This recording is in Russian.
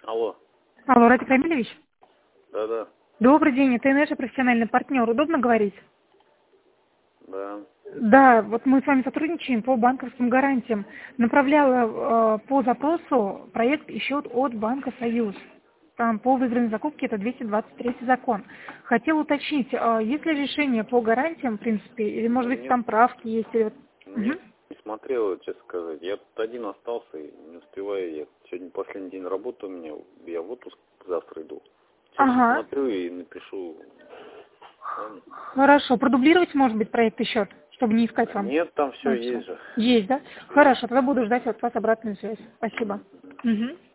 Алло. Алло, Радик Рамилевич? Да-да. Добрый день, это наш профессиональный партнер. Удобно говорить? Да. Да, вот мы с вами сотрудничаем по банковским гарантиям. Направляла по запросу проект и счет от Банка Союз. Там по выигранной закупке это 223 закон. Хотел уточнить, есть ли решение по гарантиям, в принципе, или может быть Нет. там правки есть? Или... Нет, не смотрел, честно сказать. Я тут один остался и не успеваю. Я сегодня последний день работы у меня. Я в отпуск завтра иду. Сейчас Ага. смотрю и напишу. Ладно? Хорошо. Продублировать, может быть, проект и счет, чтобы не искать вам? Нет, там все есть же. Есть, да? Хорошо, тогда буду ждать от вас обратную связь. Спасибо. Угу.